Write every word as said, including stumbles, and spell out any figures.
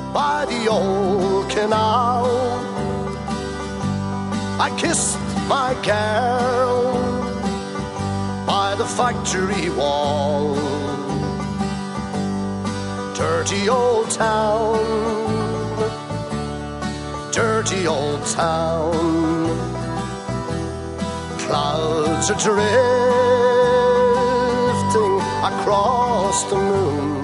by the old canal. I kissed my girl by the factory wall. Dirty old town, dirty old town. Clouds are drifting across the moon.